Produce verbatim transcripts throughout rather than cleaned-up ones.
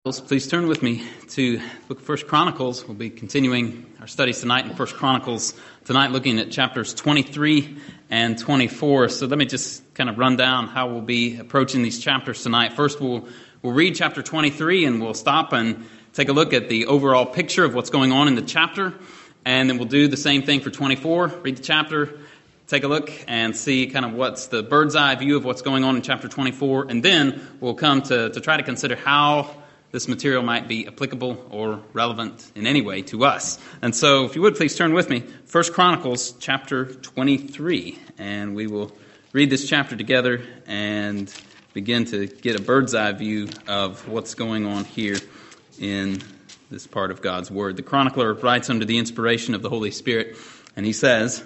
Please turn with me to the book of First Chronicles. We'll be continuing our studies tonight in First Chronicles. Tonight looking at chapters twenty-three and twenty-four. So let me just kind of run down how we'll be approaching these chapters tonight. First we'll we'll read chapter twenty-three and we'll stop and take a look at the overall picture of what's going on in the chapter. And then we'll do the same thing for twenty-four. Read the chapter, take a look and see kind of what's the bird's eye view of what's going on in chapter twenty-four. And then we'll come to, to try to consider how this material might be applicable or relevant in any way to us. And so, if you would, please turn with me. First Chronicles chapter twenty-three. And we will read this chapter together and begin to get a bird's eye view of what's going on here in this part of God's Word. The chronicler writes under the inspiration of the Holy Spirit, and he says,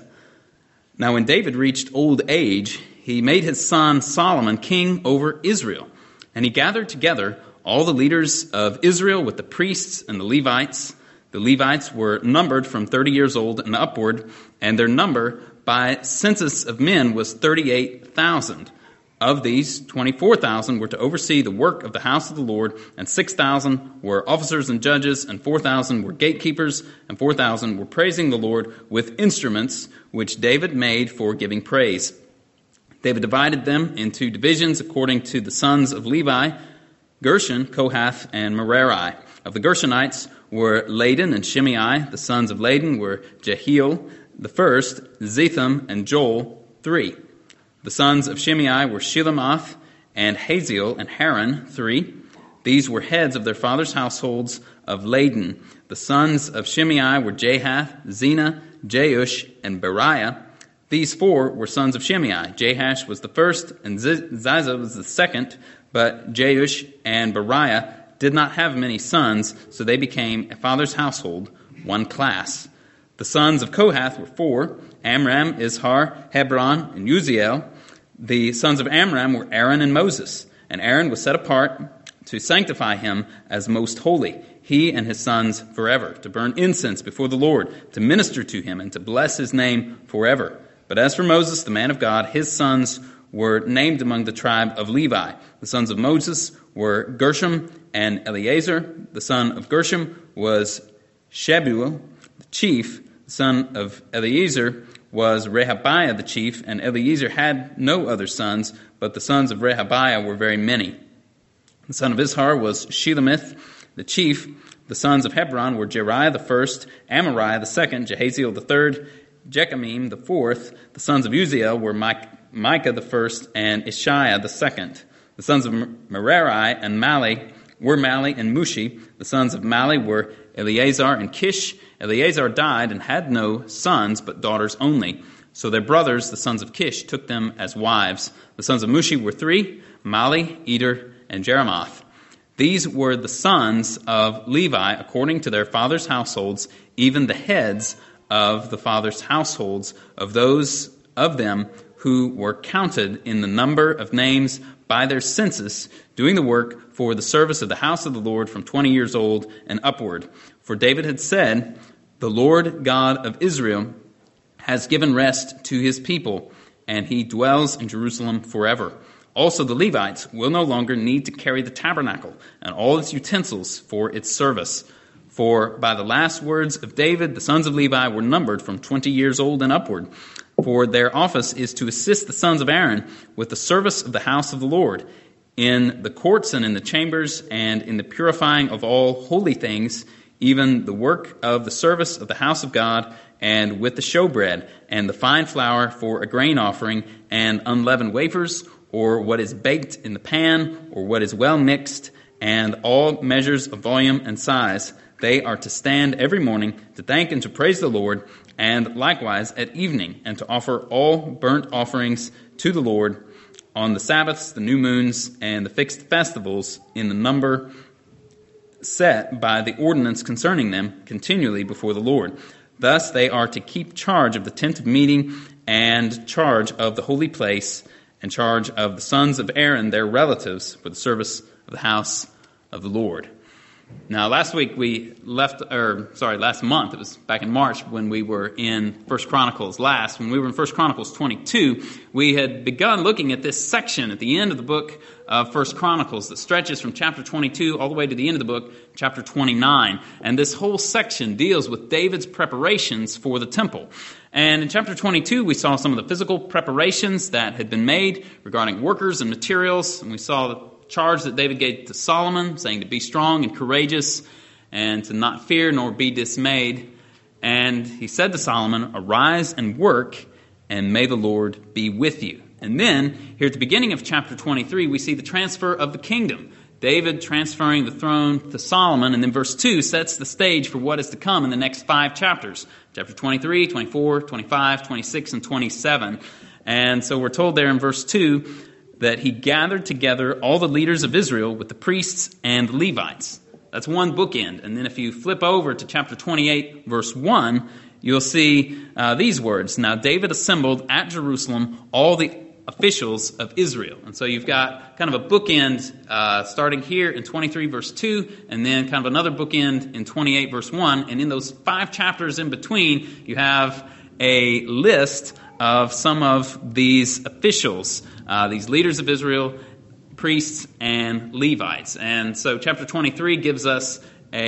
"Now when David reached old age, he made his son Solomon king over Israel. And he gathered together all the leaders of Israel with the priests and the Levites. The Levites were numbered from thirty years old and upward, and their number by census of men was thirty-eight thousand. Of these, twenty-four thousand were to oversee the work of the house of the Lord, and six thousand were officers and judges, and four thousand were gatekeepers, and four thousand were praising the Lord with instruments which David made for giving praise. David divided them into divisions according to the sons of Levi, Gershon, Kohath, and Merari. Of the Gershonites were Laden and Shimei. The sons of Laden were Jehiel, the first, Zetham, and Joel, three. The sons of Shimei were Shelomoth, and Haziel, and Haran, three. These were heads of their fathers' households of Laden. The sons of Shimei were Jahath, Zena, Jeush, and Beriah. These four were sons of Shimei. Jahash was the first, and Ziza was the second. But Jeush and Beriah did not have many sons, so they became a father's household, one class. The sons of Kohath were four, Amram, Izhar, Hebron, and Uziel. The sons of Amram were Aaron and Moses, and Aaron was set apart to sanctify him as most holy, he and his sons forever, to burn incense before the Lord, to minister to him, and to bless his name forever. But as for Moses, the man of God, his sons were named among the tribe of Levi. The sons of Moses were Gershom and Eleazar. The son of Gershom was Shebuel, the chief. The son of Eleazar was Rehabiah, the chief, and Eleazar had no other sons, but the sons of Rehabiah were very many. The son of Izhar was Shelomith, the chief. The sons of Hebron were Jeriah the first, Amariah the second, Jehaziel the third, Jechamim the fourth. The sons of Uziel were Mike, Micah the first, and Ishiah the second. The sons of Merari and Mali were Mali and Mushi. The sons of Mali were Eleazar and Kish. Eleazar died and had no sons, but daughters only. So their brothers, the sons of Kish, took them as wives. The sons of Mushi were three, Mali, Eder, and Jeremoth. These were the sons of Levi according to their fathers' households, even the heads of the fathers' households of those of them who were counted in the number of names by their census, doing the work for the service of the house of the Lord from twenty years old and upward. For David had said, "The Lord God of Israel has given rest to his people, and he dwells in Jerusalem forever." Also the Levites will no longer need to carry the tabernacle and all its utensils for its service. For by the last words of David, the sons of Levi were numbered from twenty years old and upward. For their office is to assist the sons of Aaron with the service of the house of the Lord, in the courts and in the chambers, and in the purifying of all holy things, even the work of the service of the house of God, and with the showbread, and the fine flour for a grain offering, and unleavened wafers, or what is baked in the pan, or what is well mixed, and all measures of volume and size. They are to stand every morning to thank and to praise the Lord, and likewise at evening, and to offer all burnt offerings to the Lord on the Sabbaths, the new moons, and the fixed festivals in the number set by the ordinance concerning them continually before the Lord. Thus they are to keep charge of the tent of meeting, and charge of the holy place, and charge of the sons of Aaron, their relatives, for the service of the house of the Lord. Now, last week we left, or sorry, last month, it was back in March when we were in First Chronicles last. When we were in First Chronicles twenty-two, we had begun looking at this section at the end of the book of First Chronicles that stretches from chapter twenty-two all the way to the end of the book, chapter twenty-nine. And this whole section deals with David's preparations for the temple. And in chapter twenty-two, we saw some of the physical preparations that had been made regarding workers and materials, and we saw the charge that David gave to Solomon, saying to be strong and courageous and to not fear nor be dismayed. And he said to Solomon, arise and work, and may the Lord be with you. And then, here at the beginning of chapter twenty-three, we see the transfer of the kingdom. David transferring the throne to Solomon, and then verse two sets the stage for what is to come in the next five chapters. Chapter twenty-three, twenty-four, twenty-five, twenty-six, and twenty-seven. And so we're told there in verse two that he gathered together all the leaders of Israel with the priests and Levites. That's one bookend. And then if you flip over to chapter twenty-eight, verse one, you'll see uh, these words. Now David assembled at Jerusalem all the officials of Israel. And so you've got kind of a bookend uh, starting here in twenty-three, verse two, and then kind of another bookend in twenty-eight, verse one. And in those five chapters in between, you have a list of some of these officials, uh, these leaders of Israel, priests, and Levites. And so chapter twenty-three gives us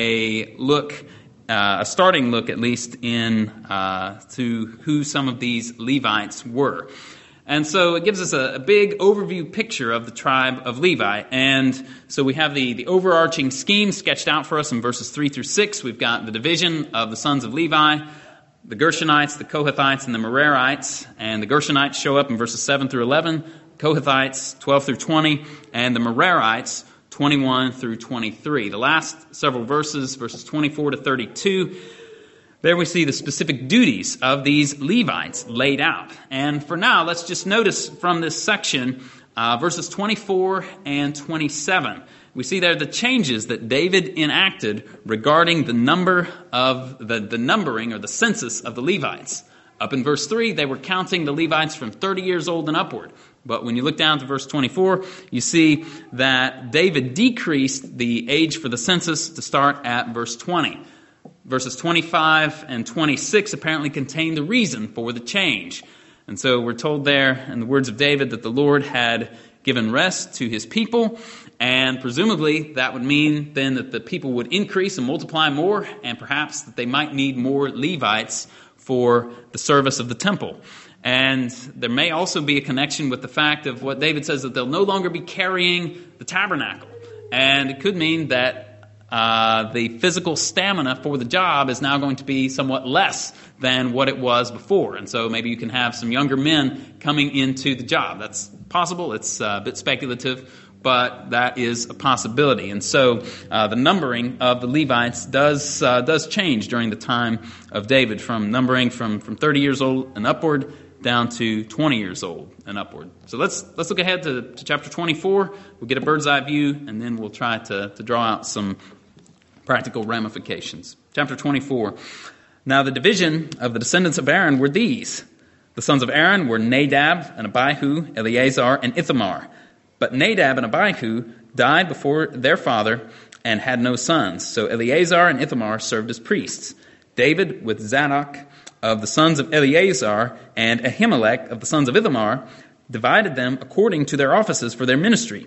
a look, uh, a starting look at least, in uh, to who some of these Levites were. And so it gives us a, a big overview picture of the tribe of Levi. And so we have the, the overarching scheme sketched out for us in verses three through six. We've got the division of the sons of Levi, the Gershonites, the Kohathites, and the Merarites. And the Gershonites show up in verses seven through eleven, Kohathites twelve through twenty, and the Merarites twenty-one through twenty-three. The last several verses, verses twenty-four to thirty-two, there we see the specific duties of these Levites laid out. And for now, let's just notice from this section, uh, verses twenty-four and twenty-seven. We see there the changes that David enacted regarding the number of the, the numbering or the census of the Levites. Up in verse three, they were counting the Levites from thirty years old and upward. But when you look down to verse twenty-four, you see that David decreased the age for the census to start at verse twenty. Verses twenty-five and twenty-six apparently contain the reason for the change. And so we're told there in the words of David that the Lord had given rest to his people, and presumably that would mean then that the people would increase and multiply more, and perhaps that they might need more Levites for the service of the temple. And there may also be a connection with the fact of what David says, that they'll no longer be carrying the tabernacle. And it could mean that Uh, the physical stamina for the job is now going to be somewhat less than what it was before. And so maybe you can have some younger men coming into the job. That's possible. It's uh, a bit speculative, but that is a possibility. And so uh, the numbering of the Levites does uh, does change during the time of David, from numbering from, from thirty years old and upward down to twenty years old and upward. So let's let's look ahead to, to chapter twenty-four. We'll get a bird's eye view, and then we'll try to, to draw out some practical ramifications. Chapter twenty-four. Now the division of the descendants of Aaron were these. The sons of Aaron were Nadab and Abihu, Eleazar, and Ithamar. But Nadab and Abihu died before their father and had no sons. So Eleazar and Ithamar served as priests. David with Zadok of the sons of Eleazar and Ahimelech of the sons of Ithamar divided them according to their offices for their ministry.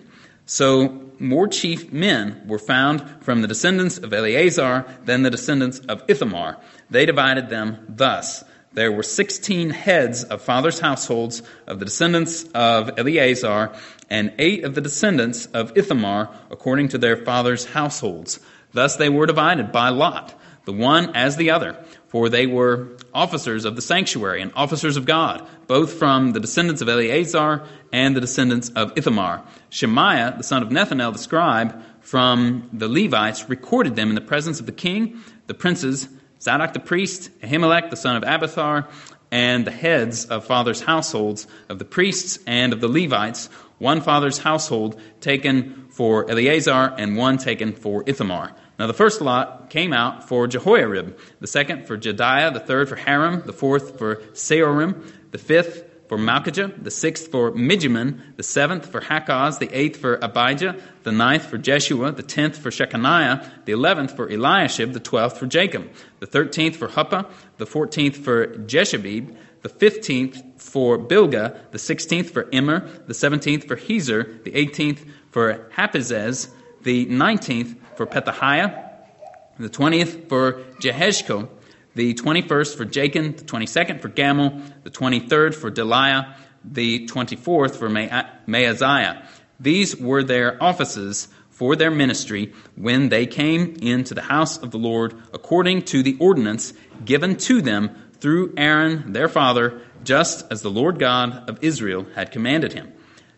So more chief men were found from the descendants of Eleazar than the descendants of Ithamar. They divided them thus. There were sixteen heads of fathers' households of the descendants of Eleazar, and eight of the descendants of Ithamar according to their fathers' households. Thus they were divided by lot, the one as the other, for they were officers of the sanctuary and officers of God, both from the descendants of Eleazar and the descendants of Ithamar. Shemaiah, the son of Nethanel, the scribe, from the Levites, recorded them in the presence of the king, the princes, Zadok the priest, Ahimelech, the son of Abiathar, and the heads of fathers' households of the priests and of the Levites, one father's household taken for Eleazar and one taken for Ithamar. Now the first lot came out for Jehoiarib, the second for Jediah, the third for Harim, the fourth for Seorim, the fifth for Malchijah, the sixth for Mijamin, the seventh for Hakaz, the eighth for Abijah, the ninth for Jeshua, the tenth for Shechaniah, the eleventh for Eliashib, the twelfth for Jacob, the thirteenth for Huppah, the fourteenth for Jeshabib, the fifteenth for Bilgah, the sixteenth for Immer, the seventeenth for Hezer, the eighteenth for Hapizez, the nineteenth for Pethahiah, the twentieth for Jehezkel, the twenty-first for Jachin, the twenty-second for Gamul, the twenty-third for Deliah, the twenty-fourth for Maaziah. These were their offices for their ministry when they came into the house of the Lord according to the ordinance given to them through Aaron their father, just as the Lord God of Israel had commanded him.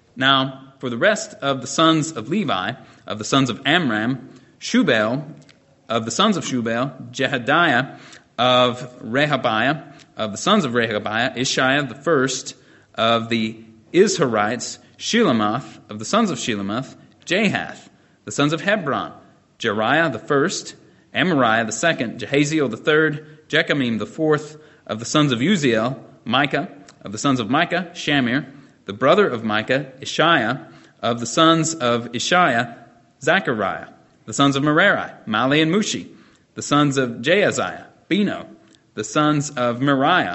Now, for the rest of the sons of Levi, of the sons of Amram, Shubal, of the sons of Shubal, Jehadiah, of Rehabiah, of the sons of Rehabiah, Ishiah the first, of the Izharites, Shelamoth, of the sons of Shelamoth, Jahath, the sons of Hebron, Jeriah the first, Amariah the second, Jehaziel the third, Jechamim the fourth, of the sons of Uziel, Micah, of the sons of Micah, Shamir, the brother of Micah, Ishiah, of the sons of Ishiah, Zechariah, the sons of Merari, Mali and Mushi, the sons of Jaaziah, Beno, the sons of Meriah,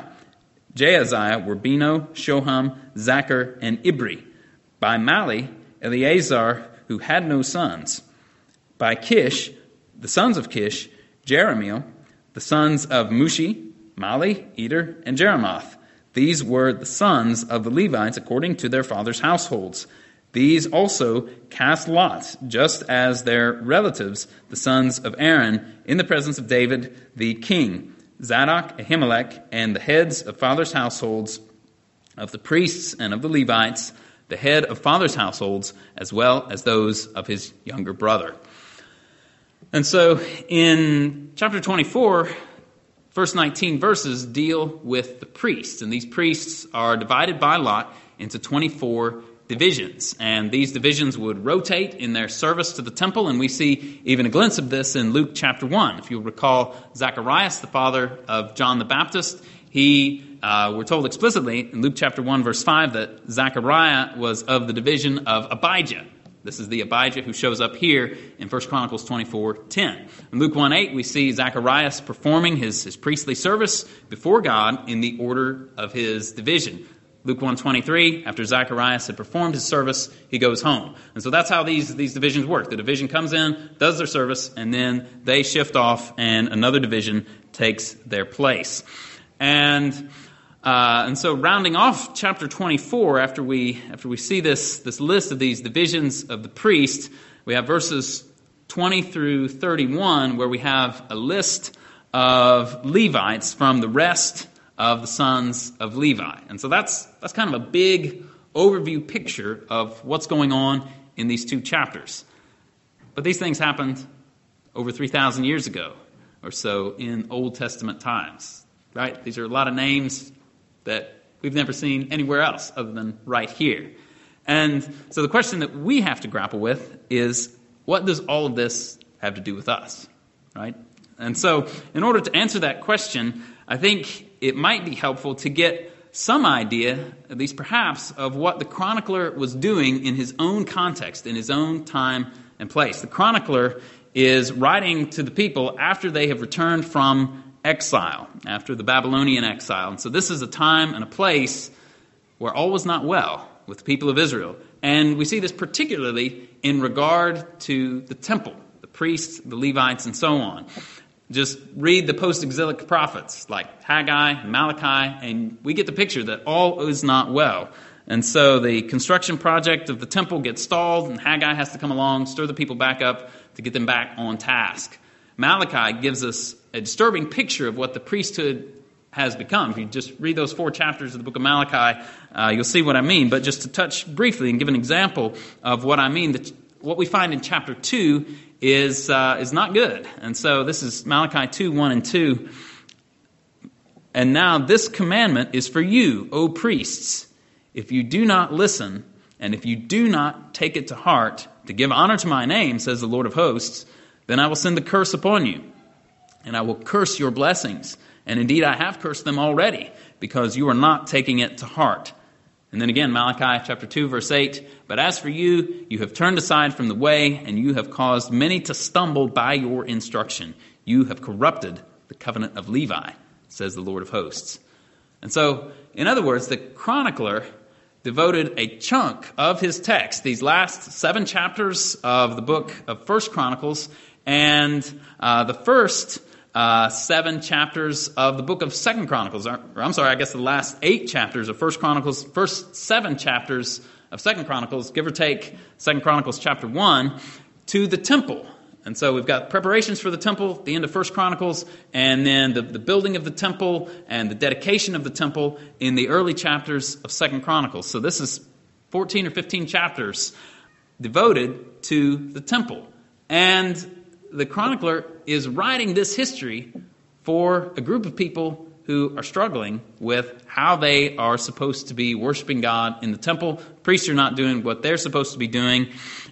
Jaaziah were Beno, Shoham, Zachar, and Ibri. By Mali, Eleazar, who had no sons. By Kish, the sons of Kish, Jeremiel, the sons of Mushi, Mali, Eder, and Jeremoth. These were the sons of the Levites according to their fathers' households. These also cast lots, just as their relatives, the sons of Aaron, in the presence of David the king, Zadok, Ahimelech, and the heads of fathers' households, of the priests and of the Levites, the head of fathers' households, as well as those of his younger brother. And so in chapter twenty-four, first nineteen verses deal with the priests. And these priests are divided by lot into twenty-four divisions. And these divisions would rotate in their service to the temple. And we see even a glimpse of this in Luke chapter one. If you'll recall, Zacharias, the father of John the Baptist, he, uh, we're told explicitly in Luke chapter one, verse five, that Zechariah was of the division of Abijah. This is the Abijah who shows up here in First Chronicles twenty-four ten. In Luke one eight, we see Zacharias performing his, his priestly service before God in the order of his division. Luke one twenty-three, after Zacharias had performed his service, he goes home. And so that's how these, these divisions work. The division comes in, does their service, and then they shift off and another division takes their place. And Uh, and so rounding off chapter twenty-four, after we after we see this, this list of these divisions of the priest, we have verses twenty through thirty-one, where we have a list of Levites from the rest of the sons of Levi. And so that's that's kind of a big overview picture of what's going on in these two chapters. But these things happened over three thousand years ago or so in Old Testament times, right? These are a lot of names that we've never seen anywhere else other than right here. And so the question that we have to grapple with is, what does all of this have to do with us, right? And so in order to answer that question, I think it might be helpful to get some idea, at least perhaps, of what the chronicler was doing in his own context, in his own time and place. The chronicler is writing to the people after they have returned from exile, after the Babylonian exile. And so this is a time and a place where all was not well with the people of Israel. And we see this particularly in regard to the temple, the priests, the Levites, and so on. Just read the post-exilic prophets like Haggai, Malachi, and we get the picture that all is not well. And so the construction project of the temple gets stalled, and Haggai has to come along, stir the people back up to get them back on task. Malachi gives us a disturbing picture of what the priesthood has become. If you just read those four chapters of the book of Malachi, uh, you'll see what I mean. But just to touch briefly and give an example of what I mean, that what we find in chapter two is uh, is not good. And so this is Malachi two, one and two. And now this commandment is for you, O priests, if you do not listen, and if you do not take it to heart, to give honor to my name, says the Lord of hosts, then I will send the curse upon you, and I will curse your blessings. And indeed, I have cursed them already, because you are not taking it to heart, And then again, Malachi chapter two, verse eight, but as for you, you have turned aside from the way, and you have caused many to stumble by your instruction. You have corrupted the covenant of Levi, says the Lord of hosts. And so, in other words, the chronicler devoted a chunk of his text, these last seven chapters of the book of First Chronicles, and uh, the first uh, seven chapters of the book of Second Chronicles, or, or I'm sorry, I guess the last eight chapters of First Chronicles, first seven chapters of Second Chronicles, give or take Second Chronicles chapter one, to the temple. And so we've got preparations for the temple, the end of First Chronicles, and then the, the building of the temple and the dedication of the temple in the early chapters of Second Chronicles. So this is fourteen or fifteen chapters devoted to the temple. And the chronicler is writing this history for a group of people who are struggling with how they are supposed to be worshiping God in the temple. Priests are not doing what they're supposed to be doing.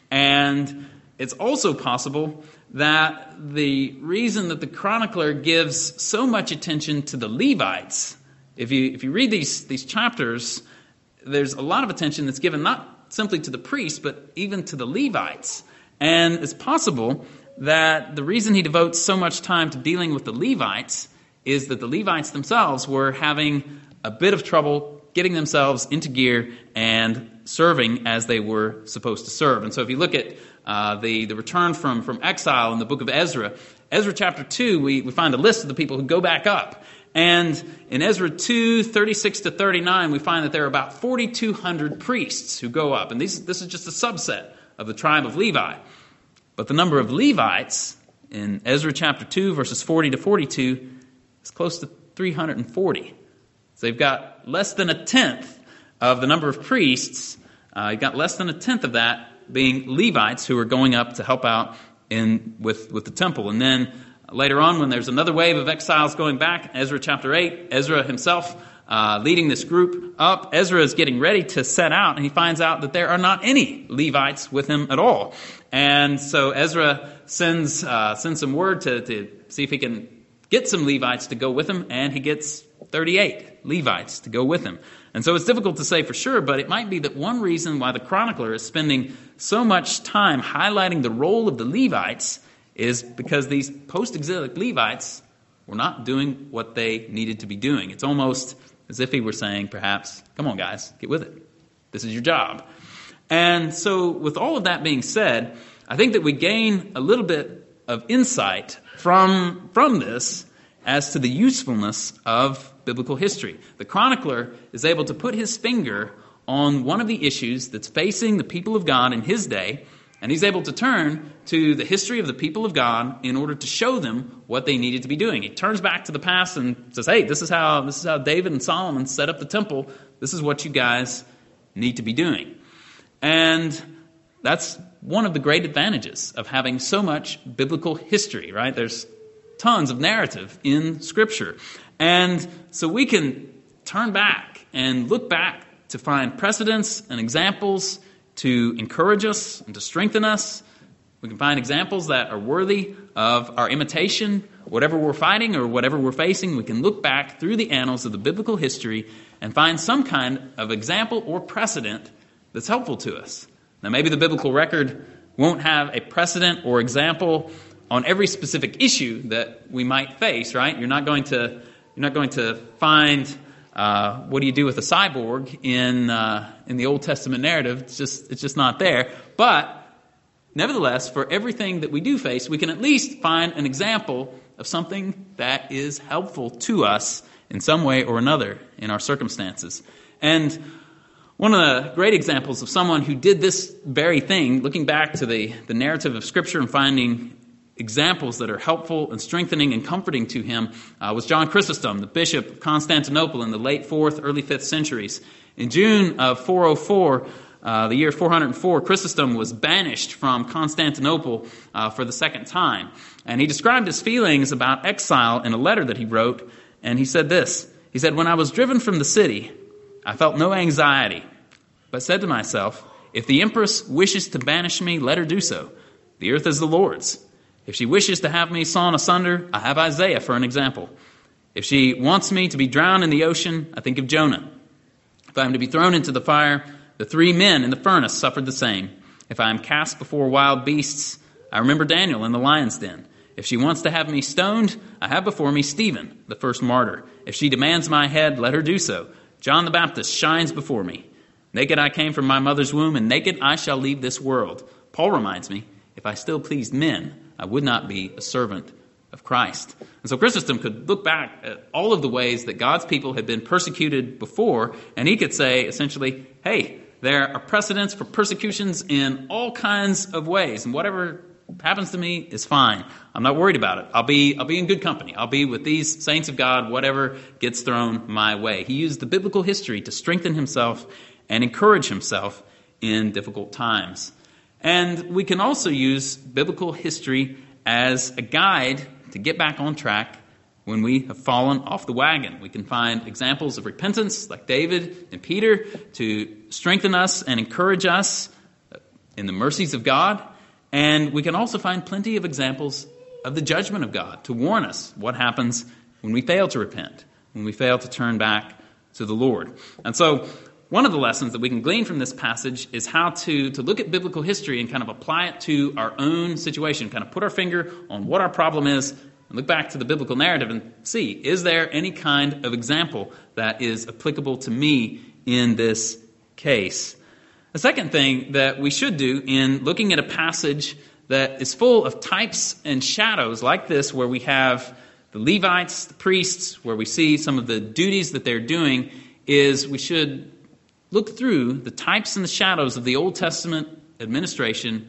And it's also possible that the reason that the chronicler gives so much attention to the Levites, if you if you read these, these chapters, there's a lot of attention that's given not simply to the priests, but even to the Levites. And it's possible that the reason he devotes so much time to dealing with the Levites is that the Levites themselves were having a bit of trouble getting themselves into gear and serving as they were supposed to serve. And so if you look at uh, the, the return from, from exile in the book of Ezra, Ezra chapter two, we, we find a list of the people who go back up. And in Ezra two, thirty-six to thirty-nine, we find that there are about forty-two hundred priests who go up. And these, this is just a subset of the tribe of Levi. But the number of Levites in Ezra chapter two, verses forty to forty-two, is close to three hundred forty. So they've got less than a tenth of the number of priests. Uh, you've got less than a tenth of that being Levites who are going up to help out in with, with the temple. And then later on, when there's another wave of exiles going back, Ezra chapter eight, Ezra himself uh, leading this group up. Ezra is getting ready to set out, and he finds out that there are not any Levites with him at all. And so Ezra sends uh, sends some word to, to see if he can get some Levites to go with him, and he gets thirty-eight Levites to go with him. And so it's difficult to say for sure, but it might be that one reason why the chronicler is spending so much time highlighting the role of the Levites is because these post-exilic Levites were not doing what they needed to be doing. It's almost as if he were saying, perhaps, come on guys, get with it. This is your job. And so with all of that being said, I think that we gain a little bit of insight from, from this as to the usefulness of biblical history. The chronicler is able to put his finger on one of the issues that's facing the people of God in his day, and he's able to turn to the history of the people of God in order to show them what they needed to be doing. He turns back to the past and says, hey, this is how this is how David and Solomon set up the temple. This is what you guys need to be doing. And that's one of the great advantages of having so much biblical history, right? There's tons of narrative in Scripture. And so we can turn back and look back to find precedents and examples to encourage us and to strengthen us. We can find examples that are worthy of our imitation. Whatever we're fighting or whatever we're facing, we can look back through the annals of the biblical history and find some kind of example or precedent that's helpful to us. Now, maybe the biblical record won't have a precedent or example on every specific issue that we might face, right? You're not going to you're not going to find uh, what do you do with a cyborg in uh, in the Old Testament narrative. It's just it's just not there. But nevertheless, for everything that we do face, we can at least find an example of something that is helpful to us in some way or another in our circumstances. And one of the great examples of someone who did this very thing, looking back to the, the narrative of Scripture and finding examples that are helpful and strengthening and comforting to him, uh, was John Chrysostom, the Bishop of Constantinople in the late fourth, early fifth centuries. In June of four oh four, uh, the year four hundred four, Chrysostom was banished from Constantinople uh, for the second time. And he described his feelings about exile in a letter that he wrote, and he said this. He said, "When I was driven from the city, I felt no anxiety, but said to myself, if the empress wishes to banish me, let her do so. The earth is the Lord's. If she wishes to have me sawn asunder, I have Isaiah for an example. If she wants me to be drowned in the ocean, I think of Jonah. If I am to be thrown into the fire, the three men in the furnace suffered the same. If I am cast before wild beasts, I remember Daniel in the lion's den. If she wants to have me stoned, I have before me Stephen, the first martyr. If she demands my head, let her do so. John the Baptist shines before me. Naked I came from my mother's womb, and naked I shall leave this world. Paul reminds me, if I still pleased men, I would not be a servant of Christ. And so Chrysostom could look back at all of the ways that God's people had been persecuted before, and he could say, essentially, hey, there are precedents for persecutions in all kinds of ways, and whatever happens to me is fine. I'm not worried about it. I'll be I'll be in good company. I'll be with these saints of God, whatever gets thrown my way. He used the biblical history to strengthen himself and encourage himself in difficult times. And we can also use biblical history as a guide to get back on track when we have fallen off the wagon. We can find examples of repentance like David and Peter to strengthen us and encourage us in the mercies of God. And we can also find plenty of examples of the judgment of God to warn us what happens when we fail to repent, when we fail to turn back to the Lord. And so one of the lessons that we can glean from this passage is how to, to look at biblical history and kind of apply it to our own situation, kind of put our finger on what our problem is and look back to the biblical narrative and see, is there any kind of example that is applicable to me in this case? The second thing that we should do in looking at a passage that is full of types and shadows like this, where we have the Levites, the priests, where we see some of the duties that they're doing, is we should look through the types and the shadows of the Old Testament administration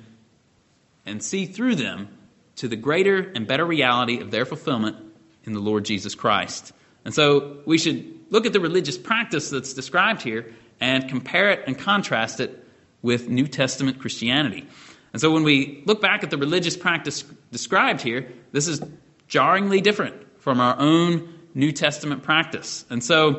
and see through them to the greater and better reality of their fulfillment in the Lord Jesus Christ. And so we should look at the religious practice that's described here and compare it and contrast it with New Testament Christianity. And so when we look back at the religious practice described here, this is jarringly different from our own New Testament practice. And so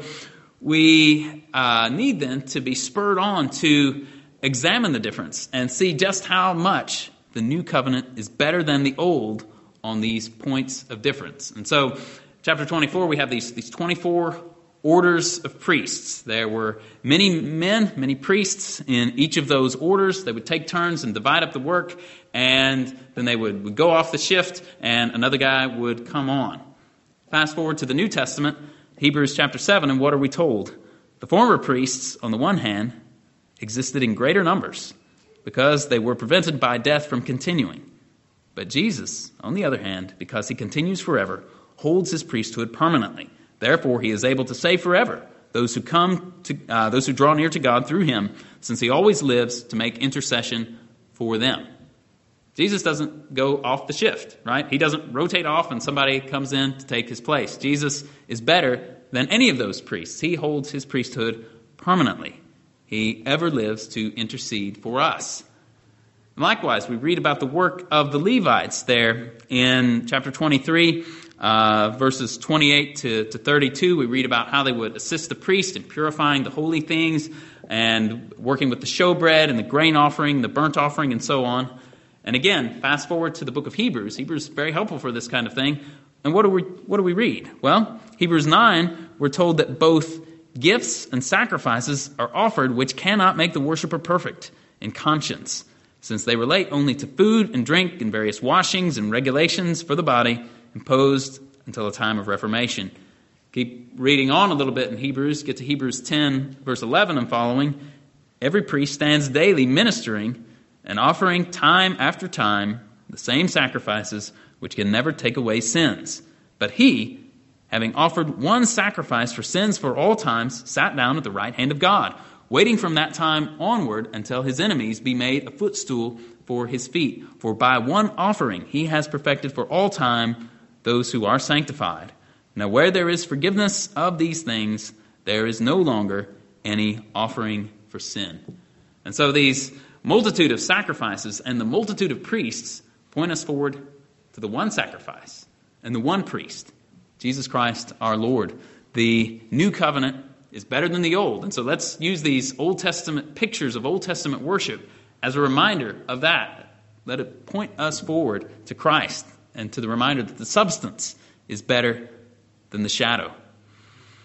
we uh, need then to be spurred on to examine the difference and see just how much the New Covenant is better than the Old on these points of difference. And so chapter twenty-four, we have these, these twenty-four orders of priests. There were many men, many priests in each of those orders. They would take turns and divide up the work, and then they would, would go off the shift, and another guy would come on. Fast forward to the New Testament, Hebrews chapter seven, and what are we told? The former priests, on the one hand, existed in greater numbers because they were prevented by death from continuing. But Jesus, on the other hand, because he continues forever, holds his priesthood permanently. Therefore, he is able to save forever those who come to, uh, those who draw near to God through him, since he always lives to make intercession for them. Jesus doesn't go off the shift, right? He doesn't rotate off and somebody comes in to take his place. Jesus is better than any of those priests. He holds his priesthood permanently. He ever lives to intercede for us. And likewise, we read about the work of the Levites there in chapter twenty-three. Uh, verses twenty-eight to, to thirty-two, we read about how they would assist the priest in purifying the holy things and working with the showbread and the grain offering, the burnt offering, and so on. And again, fast forward to the book of Hebrews. Hebrews is very helpful for this kind of thing. And what do we what do we read? Well, Hebrews nine, we're told that both gifts and sacrifices are offered which cannot make the worshiper perfect in conscience, since they relate only to food and drink and various washings and regulations for the body, imposed until the time of Reformation. Keep reading on a little bit in Hebrews. Get to Hebrews ten, verse eleven and following. Every priest stands daily ministering and offering time after time the same sacrifices which can never take away sins. But he, having offered one sacrifice for sins for all times, sat down at the right hand of God, waiting from that time onward until his enemies be made a footstool for his feet. For by one offering he has perfected for all time those who are sanctified. Now where there is forgiveness of these things, there is no longer any offering for sin. And so these multitude of sacrifices and the multitude of priests point us forward to the one sacrifice and the one priest, Jesus Christ our Lord. The new covenant is better than the old. And so let's use these Old Testament pictures of Old Testament worship as a reminder of that. Let it point us forward to Christ and to the reminder that the substance is better than the shadow.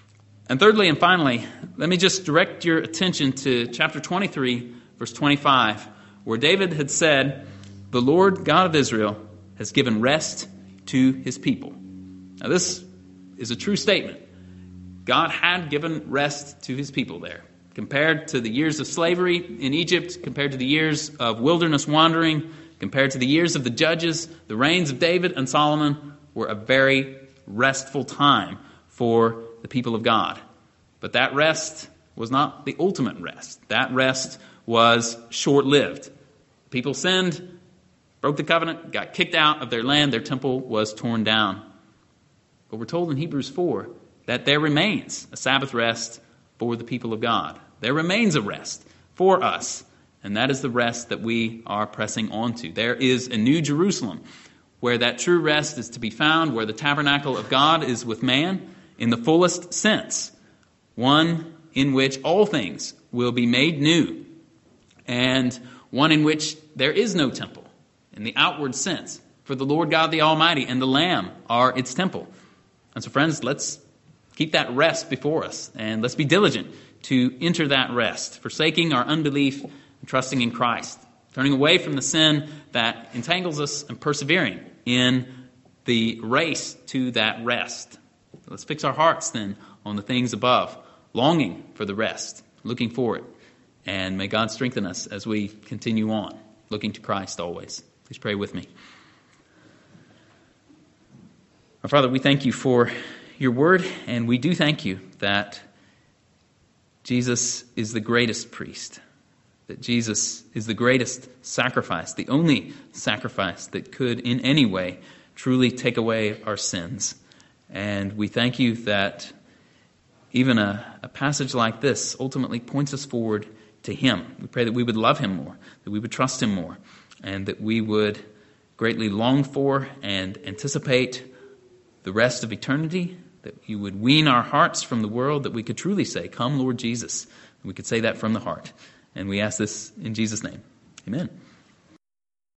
And thirdly and finally, let me just direct your attention to chapter twenty-three, verse twenty-five, where David had said, "The Lord God of Israel has given rest to his people." Now this is a true statement. God had given rest to his people there. Compared to the years of slavery in Egypt, compared to the years of wilderness wandering, compared to the years of the judges, the reigns of David and Solomon were a very restful time for the people of God. But that rest was not the ultimate rest. That rest was short-lived. People sinned, broke the covenant, got kicked out of their land, their temple was torn down. But we're told in Hebrews four that there remains a Sabbath rest for the people of God. There remains a rest for us, and that is the rest that we are pressing on to. There is a new Jerusalem where that true rest is to be found, where the tabernacle of God is with man in the fullest sense, one in which all things will be made new, and one in which there is no temple in the outward sense, for the Lord God the Almighty and the Lamb are its temple. And so, friends, let's keep that rest before us, and let's be diligent to enter that rest, forsaking our unbelief and trusting in Christ, turning away from the sin that entangles us and persevering in the race to that rest. Let's fix our hearts then on the things above, longing for the rest, looking for it, and may God strengthen us as we continue on, looking to Christ always. Please pray with me. Our Father, we thank you for your word, and we do thank you that Jesus is the greatest priest, that Jesus is the greatest sacrifice, the only sacrifice that could in any way truly take away our sins. And we thank you that even a, a passage like this ultimately points us forward to him. We pray that we would love him more, that we would trust him more, and that we would greatly long for and anticipate the rest of eternity, that you would wean our hearts from the world, that we could truly say, "Come, Lord Jesus." And we could say that from the heart. And we ask this in Jesus' name. Amen.